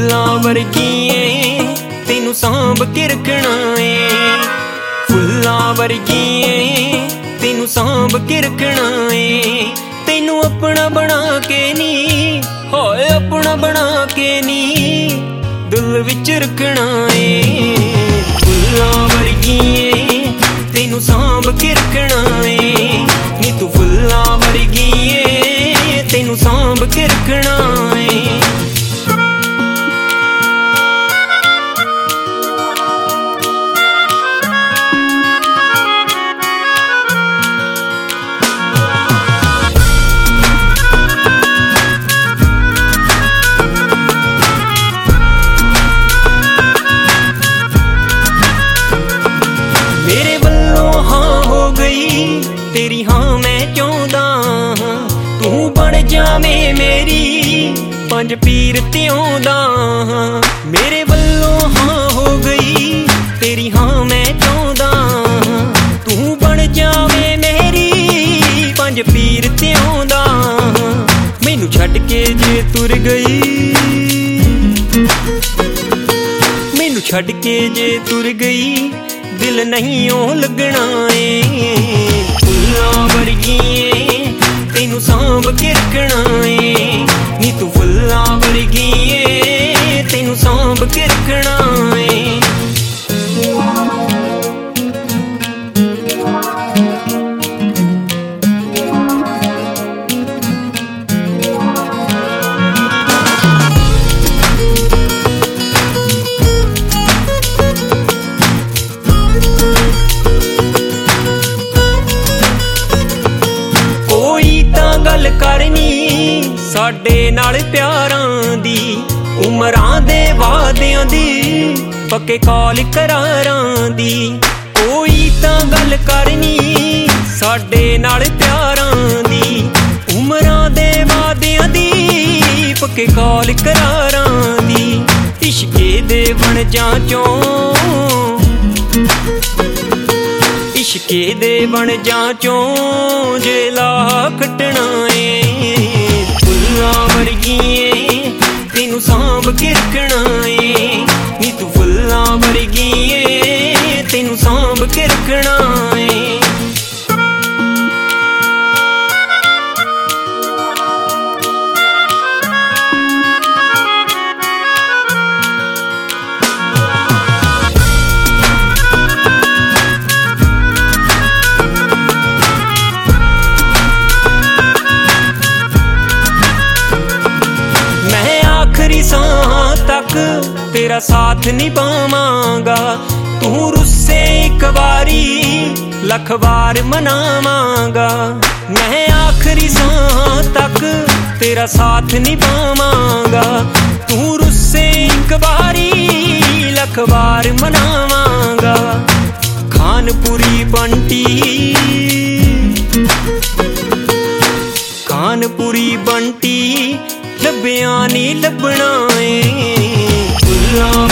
फुल्लां वर्गी ऐ तैनूं सांभ के रखना ऐ, फुल्लां वर्गी ऐ तैनूं सांभ के रखना ऐ। तैनूं अपना बना के नी, होए अपना बना के नी दिल विच रखना ऐ। फुल्लां वर्गी ऐ तैनूं सांभ के रखना ऐ, नी तू फुल्लां वर्गी ऐ तैनूं सांभ के रखना ऐ। मेरे वल्लों हाँ हो गई तेरी हाँ मैं चाहुंदा हां, तू बन जावें मेरी पंज पीर ते आउंदा हां। मेरे वल्लों हाँ हो गई तेरी हाँ मैं चाहुंदा हां, तू बन जावें मेरी पंज पीर ते आउंदा हां। मैनूं छड्ड के जे तुर गई, मैनूं छड्ड के जे तुर गई दिल नहीं ओ लगना ऐ। फुल्लां वर्गी ऐ तैनूं सांभ के रखना ऐ, नी तू फुल्लां वर्गी ऐ तैनूं सांभ के रखना ऐ। गल करनी साडे नाल प्यारां दी, उमरां दे वादियां दी पक्के कॉल करारां दी। कोई तां गल करनी साडे नाल प्यारां दी, उमरां दे वादियां दी पक्के कॉल करारां दी। इश्के दे वणजां चों, इश्के दे वणजां चों जे ला कट्टना ऐ। फुल्लां वर्गी ऐ तैनूं सांभ के रखना ऐ, नी तू फुल्लां वर्गी ऐ तैनूं सांभ के रखना ऐ। आखिरी सांस तक तेरा साथ निभावांगा, तू रुस्से एक बारी लख बार मनावांगा। मैं आखिरी सांस तक तेरा साथ निभावांगा, तू रुस्से एक बारी लख बार मनावांगा। खानपुरी बंटी, खानपुरी बंटी लब्बिया नी लब्भना ऐ। फुल्लां